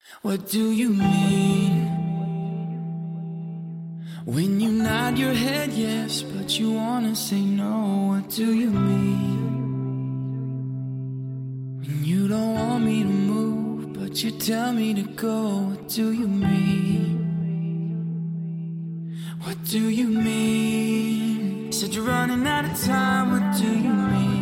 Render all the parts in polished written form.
What do you mean? When you nod your head yes, but you wanna say no, what do you mean? When you don't want me to move, but you tell me to go, what do you mean? What do you mean? You said you're running out of time, what do you mean?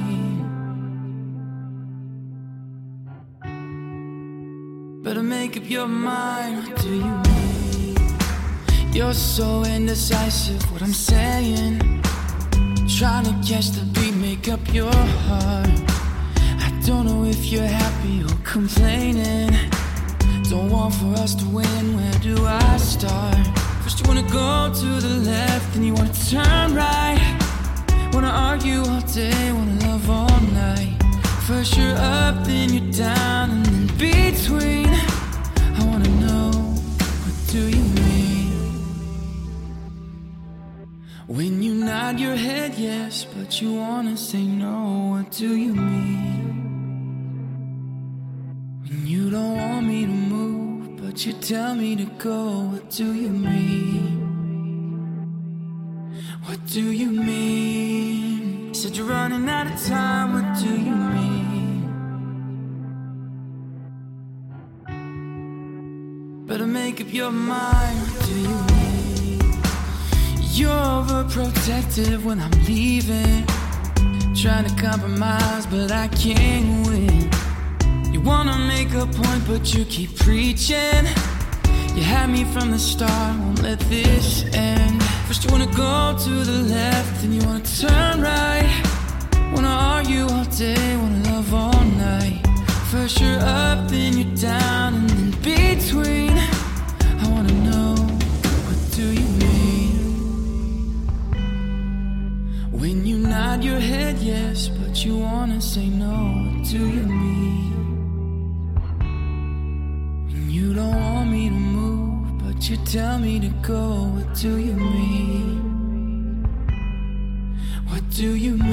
Better make up your mind, what do you mean? You're so indecisive, what I'm saying. Trying to catch the beat, make up your heart. I don't know if you're happy or complaining. Don't want for us to win, where do I start? First you wanna go to the left, then you wanna turn right. Wanna argue all day, wanna love all night. First you're up, then you're down, and in between I wanna know, what do you mean? When you nod your head yes, but you wanna say no, what do you mean? When you don't want me to move, but you tell me to go, what do you mean? What do you mean? You said you're running out of time, what do you mean? Better make up your mind, what do you mean? You're overprotective when I'm leaving. Trying to compromise, but I can't win. You wanna make a point, but you keep preaching. You had me from the start, won't let this end. First you wanna go to the left, then you wanna turn right. Wanna argue all day, wanna love all night. First you're up, then you're down, and in between I wanna know, what do you mean? When you nod your head yes, but you wanna say no, what do you mean? When you don't want me to move, but you tell me to go, what do you mean? What do you mean?